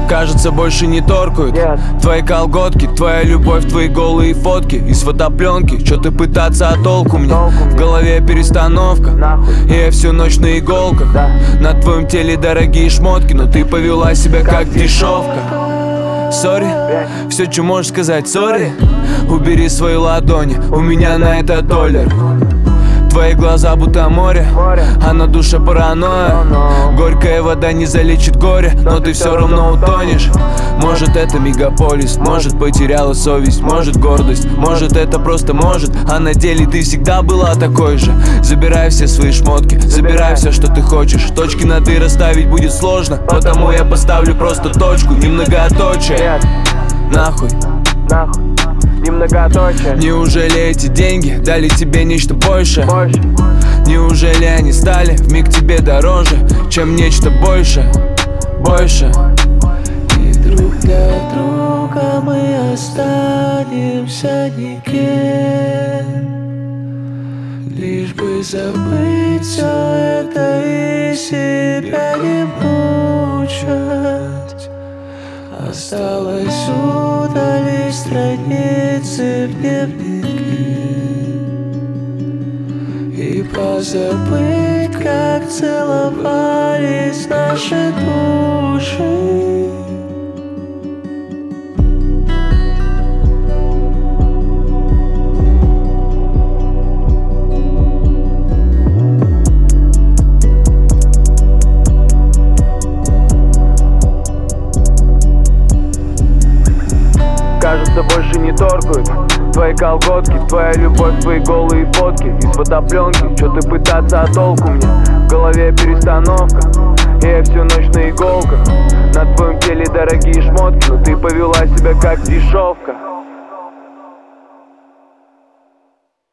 Кажется, больше не торкают твои колготки, твоя любовь, твои голые фотки из фотопленки. Чё ты пытаться, а толку мне? В голове перестановка, и я всю ночь на иголках. На твоем теле дорогие шмотки, но ты повела себя как дешевка. Сори, все, что можешь сказать, сори. Убери свои ладони, у меня на это $1. Твои глаза будто море, а на душе паранойя. Горькая вода не залечит горе, но ты все равно утонешь. Может, это мегаполис, может, потеряла совесть, может, гордость, может, это просто может, а на деле ты всегда была такой же. Забирай все свои шмотки, забирай все, что ты хочешь. Точки над «и» расставить будет сложно, потому я поставлю просто точку, не многоточие. Нахуй, не многоточие. Неужели эти деньги дали тебе нечто большее? Неужели они стали вмиг тебе дороже, чем нечто больше? И друг для друга мы останемся никем, лишь бы забыть все это и себя не мучать. Осталось удалить страницы в дневнике и позабыть, как целовались наши души. Кажется, больше не торкают твои колготки, твоя любовь, твои голые фотки из фотопленки. Чё ты пытаться, а толку мне? В голове перестановка, и я всю ночь на иголках. На твоем теле дорогие шмотки, но ты повела себя как дешевка.